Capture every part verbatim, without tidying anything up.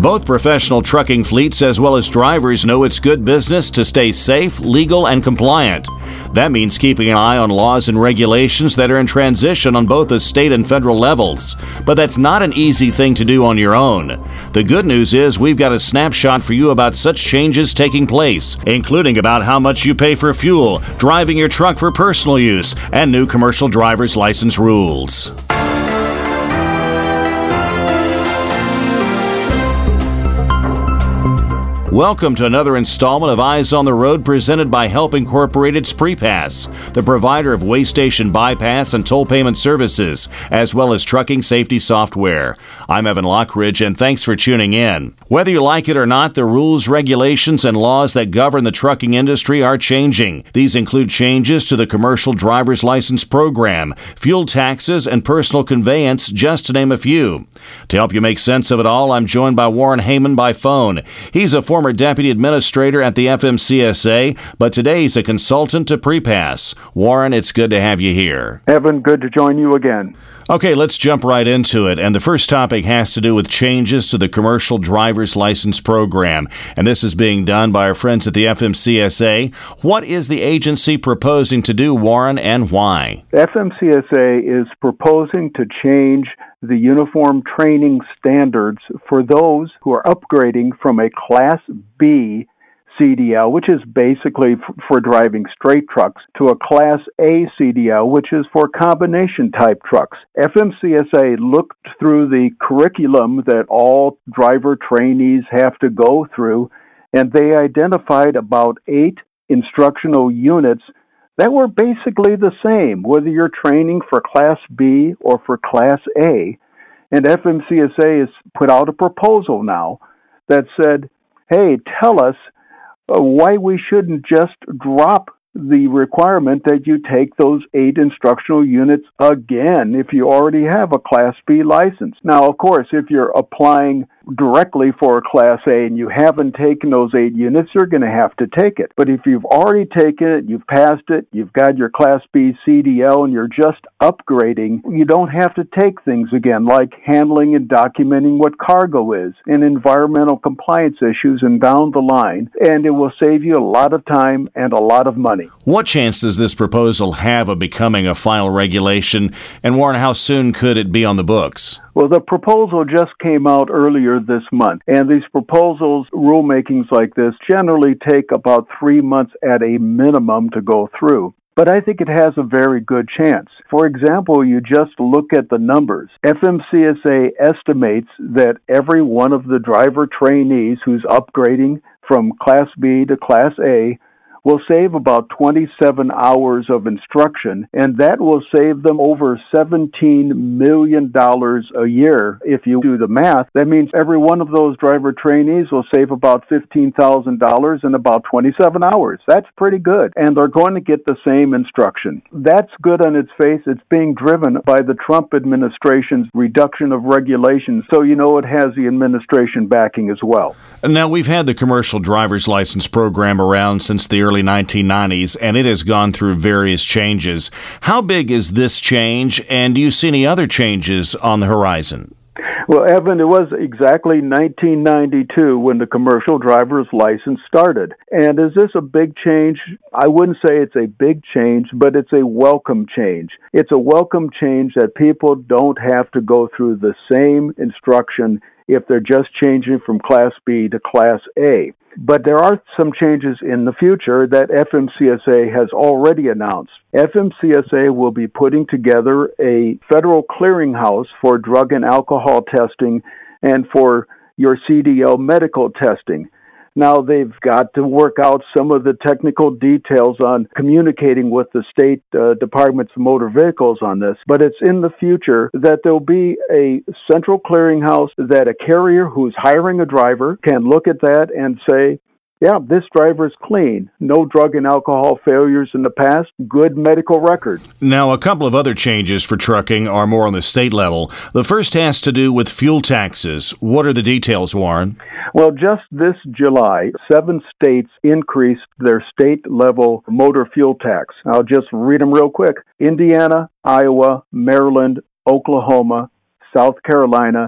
Both professional trucking fleets as well as drivers know it's good business to stay safe, legal, and compliant. That means keeping an eye on laws and regulations that are in transition on both the state and federal levels. But that's not an easy thing to do on your own. The good news is we've got a snapshot for you about such changes taking place, including about how much you pay for fuel, driving your truck for personal use, and new commercial driver's license rules. Welcome to another installment of Eyes on the Road presented by Help Incorporated's Prepass, the provider of way station bypass and toll payment services, as well as trucking safety software. I'm Evan Lockridge, and thanks for tuning in. Whether you like it or not, the rules, regulations, and laws that govern the trucking industry are changing. These include changes to the commercial driver's license program, fuel taxes, and personal conveyance, just to name a few. To help you make sense of it all, I'm joined by Warren Heyman by phone. He's a former Deputy Administrator at the F M C S A, but today he's a consultant to Prepass. Warren, it's good to have you here. Evan, good to join you again. Okay, let's jump right into it. And the first topic has to do with changes to the commercial driver's license program. And this is being done by our friends at the F M C S A. What is the agency proposing to do, Warren, and why? The F M C S A is proposing to change the uniform training standards for those who are upgrading from a Class B C D L, which is basically f- for driving straight trucks, to a Class A C D L, which is for combination type trucks. F M C S A looked through the curriculum that all driver trainees have to go through, and they identified about eight instructional units that were basically the same, whether you're training for Class B or for Class A. And F M C S A has put out a proposal now that said, hey, tell us uh, why we shouldn't just drop the requirement that you take those eight instructional units again if you already have a Class B license. Now, of course, if you're applying directly for a Class A and you haven't taken those eight units, you're going to have to take it. But if you've already taken it, you've passed it, you've got your Class B C D L, and you're just upgrading, you don't have to take things again, like handling and documenting what cargo is, and environmental compliance issues, and down the line. And it will save you a lot of time and a lot of money. What chance does this proposal have of becoming a final regulation? And Warren, how soon could it be on the books? Well, the proposal just came out earlier this month, and these proposals, rulemakings like this, generally take about three months at a minimum to go through. But I think it has a very good chance. For example, you just look at the numbers. F M C S A estimates that every one of the driver trainees who's upgrading from Class B to Class A will save about twenty-seven hours of instruction, and that will save them over seventeen million dollars a year. If you do the math, that means every one of those driver trainees will save about fifteen thousand dollars in about twenty-seven hours. That's pretty good, and they're going to get the same instruction. That's good on its face. It's being driven by the Trump administration's reduction of regulations, so you know it has the administration backing as well. Now, we've had the commercial driver's license program around since the early nineteen nineties, and it has gone through various changes. How big is this change, and do you see any other changes on the horizon? Well, Evan, it was exactly nineteen ninety-two when the commercial driver's license started. And is this a big change? I wouldn't say it's a big change, but it's a welcome change. It's a welcome change that people don't have to go through the same instruction if they're just changing from Class B to Class A. But there are some changes in the future that F M C S A has already announced. F M C S A will be putting together a federal clearinghouse for drug and alcohol testing and for your C D L medical testing. Now, they've got to work out some of the technical details on communicating with the state uh, departments of motor vehicles on this, but it's in the future that there'll be a central clearinghouse that a carrier who's hiring a driver can look at that and say, yeah, this driver's clean. No drug and alcohol failures in the past. Good medical record. Now, a couple of other changes for trucking are more on the state level. The first has to do with fuel taxes. What are the details, Warren? Well, just this July, seven states increased their state-level motor fuel tax. I'll just read them real quick. Indiana, Iowa, Maryland, Oklahoma, South Carolina,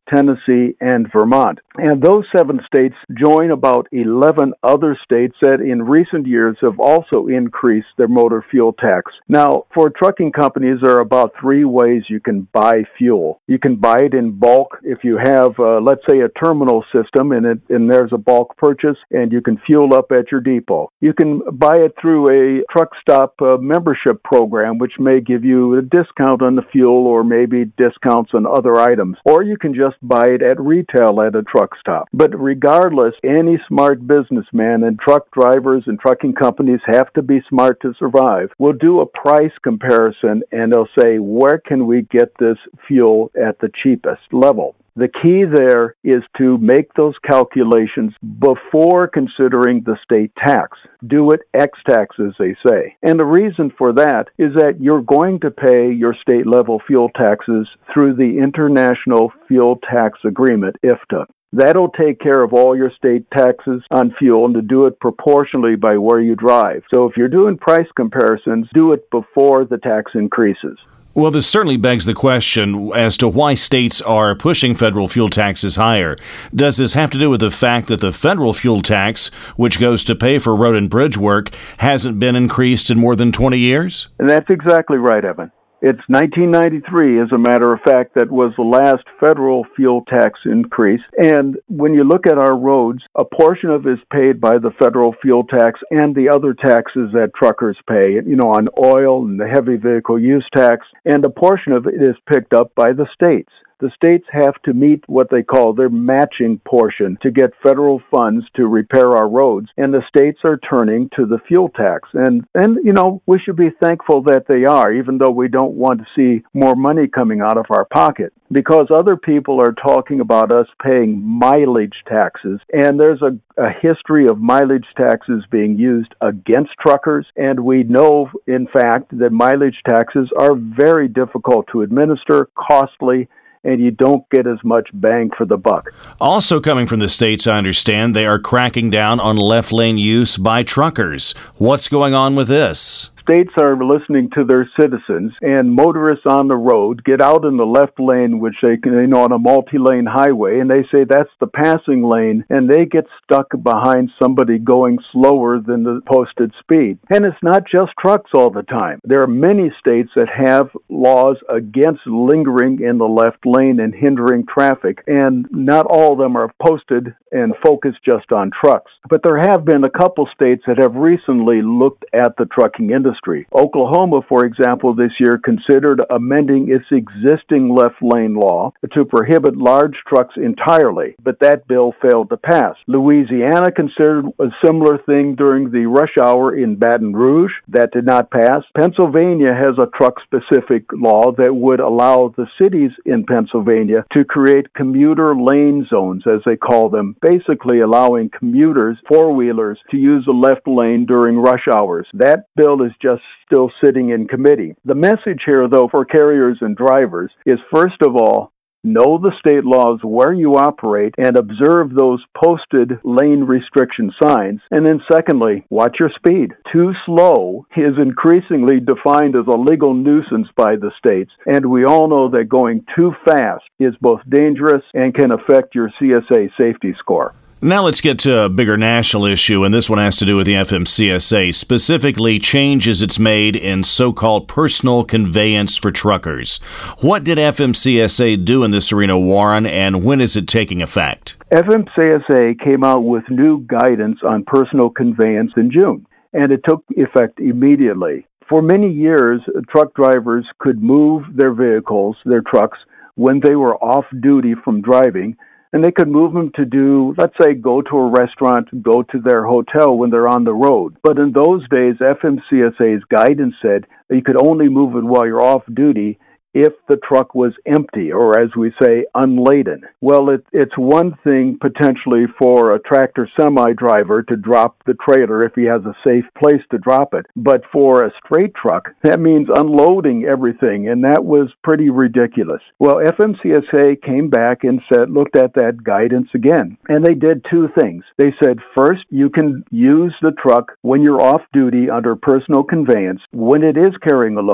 Tennessee, and Vermont. And those seven states join about eleven other states that in recent years have also increased their motor fuel tax. Now, for trucking companies, there are about three ways you can buy fuel. You can buy it in bulk if you have, uh, let's say, a terminal system and, it, and there's a bulk purchase, and you can fuel up at your depot. You can buy it through a truck stop uh, membership program, which may give you a discount on the fuel or maybe discounts on other items. Or you can just buy it at retail at a truck stop. But regardless, any smart businessman, and truck drivers and trucking companies have to be smart to survive, will do a price comparison and they'll say, where can we get this fuel at the cheapest level? The key there is to make those calculations before considering the state tax. Do it ex-tax, as they say. And the reason for that is that you're going to pay your state-level fuel taxes through the International Fuel Tax Agreement, I F T A. That'll take care of all your state taxes on fuel and to do it proportionally by where you drive. So if you're doing price comparisons, do it before the tax increases. Well, this certainly begs the question as to why states are pushing federal fuel taxes higher. Does this have to do with the fact that the federal fuel tax, which goes to pay for road and bridge work, hasn't been increased in more than twenty years? And that's exactly right, Evan. It's nineteen ninety-three, as a matter of fact, that was the last federal fuel tax increase. And when you look at our roads, a portion of it is paid by the federal fuel tax and the other taxes that truckers pay, you know, on oil and the heavy vehicle use tax, and a portion of it is picked up by the states. The states have to meet what they call their matching portion to get federal funds to repair our roads, and the states are turning to the fuel tax. And, and you know, we should be thankful that they are, even though we don't want to see more money coming out of our pocket, because other people are talking about us paying mileage taxes, and there's a, a history of mileage taxes being used against truckers, and we know, in fact, that mileage taxes are very difficult to administer, costly, and you don't get as much bang for the buck. Also coming from the states, I understand, they are cracking down on left lane use by truckers. What's going on with this? States are listening to their citizens, and motorists on the road get out in the left lane, which they can, you know, on a multi-lane highway, and they say that's the passing lane, and they get stuck behind somebody going slower than the posted speed. And it's not just trucks all the time. There are many states that have laws against lingering in the left lane and hindering traffic, and not all of them are posted and focused just on trucks. But there have been a couple states that have recently looked at the trucking industry. Oklahoma, for example, this year considered amending its existing left lane law to prohibit large trucks entirely, but that bill failed to pass. Louisiana considered a similar thing during the rush hour in Baton Rouge. That did not pass. Pennsylvania has a truck-specific law that would allow the cities in Pennsylvania to create commuter lane zones, as they call them, basically allowing commuters, four-wheelers, to use the left lane during rush hours. That bill is just still sitting in committee. The message here, though, for carriers and drivers is, first of all, know the state laws where you operate and observe those posted lane restriction signs. And then secondly, watch your speed. Too slow is increasingly defined as a legal nuisance by the states. And we all know that going too fast is both dangerous and can affect your C S A safety score. Now let's get to a bigger national issue, and this one has to do with the F M C S A, specifically changes it's made in so-called personal conveyance for truckers. What did F M C S A do in this arena, Warren, and when is it taking effect? F M C S A came out with new guidance on personal conveyance in June, and it took effect immediately. For many years, truck drivers could move their vehicles, their trucks, when they were off duty from driving, and they could move them to do, let's say, go to a restaurant, go to their hotel when they're on the road. But in those days, F M C S A's guidance said that you could only move it while you're off duty if the truck was empty, or as we say, unladen. Well, it, it's one thing potentially for a tractor semi driver to drop the trailer if he has a safe place to drop it. But for a straight truck, that means unloading everything, and that was pretty ridiculous. Well, F M C S A came back and said, looked at that guidance again, and they did two things. They said, first, you can use the truck when you're off duty under personal conveyance when it is carrying a load.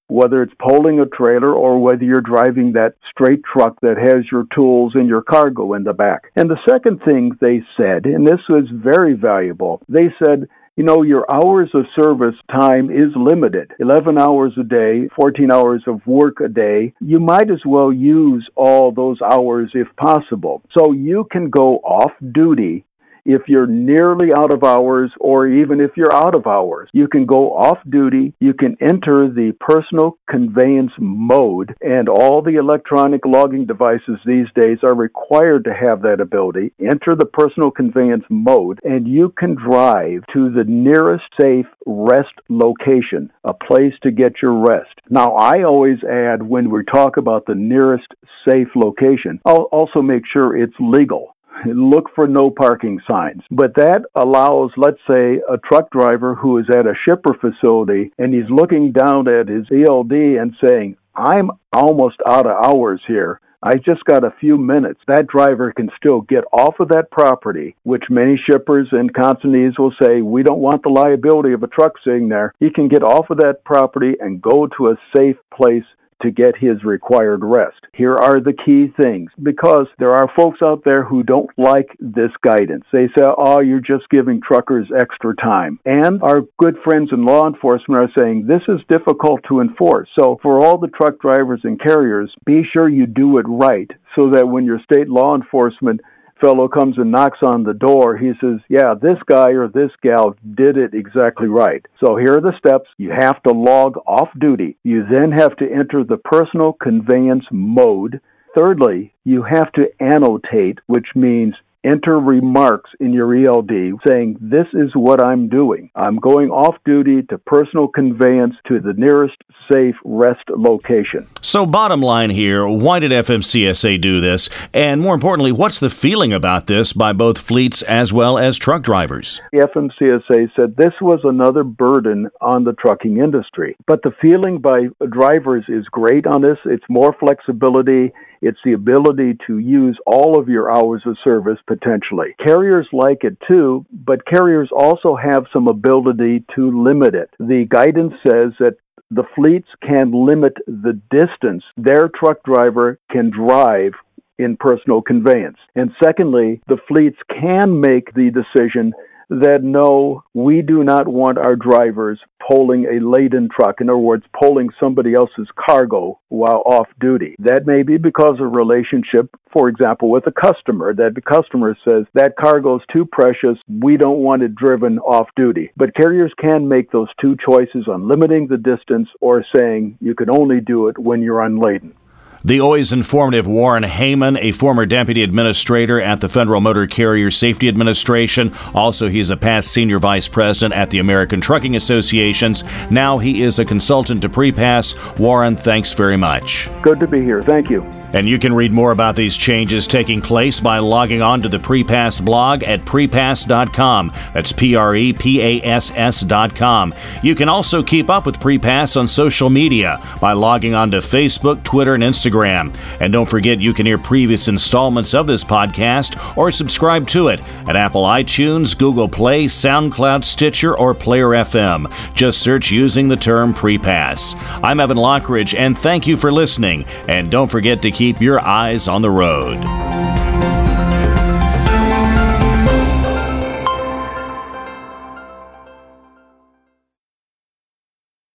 whether it's pulling a trailer or whether you're driving that straight truck that has your tools and your cargo in the back. And the second thing they said, and this was very valuable, they said, you know, your hours of service time is limited. eleven hours a day, fourteen hours of work a day. You might as well use all those hours if possible. So you can go off duty if you're nearly out of hours, or even if you're out of hours. You can go off duty, you can enter the personal conveyance mode, and all the electronic logging devices these days are required to have that ability. Enter the personal conveyance mode, and you can drive to the nearest safe rest location, a place to get your rest. Now, I always add, when we talk about the nearest safe location, I'll also make sure it's legal. Look for no parking signs. But that allows, let's say, a truck driver who is at a shipper facility and he's looking down at his E L D and saying, I'm almost out of hours here. I just got a few minutes. That driver can still get off of that property, which many shippers and consignees will say, we don't want the liability of a truck sitting there. He can get off of that property and go to a safe place to get his required rest. Here are the key things, because there are folks out there who don't like this guidance. They say, oh, you're just giving truckers extra time. And our good friends in law enforcement are saying this is difficult to enforce. So for all the truck drivers and carriers, be sure you do it right, so that when your state law enforcement fellow comes and knocks on the door, he says, yeah, this guy or this gal did it exactly right. So here are the steps. You have to log off duty. You then have to enter the personal conveyance mode. Thirdly, you have to annotate, which means enter remarks in your E L D saying, this is what I'm doing. I'm going off duty to personal conveyance to the nearest safe rest location. So bottom line here, why did F M C S A do this? And more importantly, what's the feeling about this by both fleets as well as truck drivers? F M C S A said this was another burden on the trucking industry. But the feeling by drivers is great on this. It's more flexibility. It's the ability to use all of your hours of service potentially. Carriers like it too, but carriers also have some ability to limit it. The guidance says that the fleets can limit the distance their truck driver can drive in personal conveyance. And secondly, the fleets can make the decision that no, we do not want our drivers pulling a laden truck. In other words, pulling somebody else's cargo while off duty. That may be because of relationship, for example, with a customer, that the customer says that cargo is too precious, we don't want it driven off duty. But carriers can make those two choices on limiting the distance or saying you can only do it when you're unladen. The always informative Warren Heyman, a former deputy administrator at the Federal Motor Carrier Safety Administration. Also, he's a past senior vice president at the American Trucking Associations. Now he is a consultant to Prepass. Warren, thanks very much. Good to be here. Thank you. And you can read more about these changes taking place by logging on to the Prepass blog at prepass dot com. That's P R E P A S S dot com. You can also keep up with Prepass on social media by logging on to Facebook, Twitter, and Instagram. And don't forget, you can hear previous installments of this podcast or subscribe to it at Apple iTunes, Google Play, SoundCloud, Stitcher, or Player F M. Just search using the term Prepass. I'm Evan Lockridge, and thank you for listening. And don't forget to keep your eyes on the road.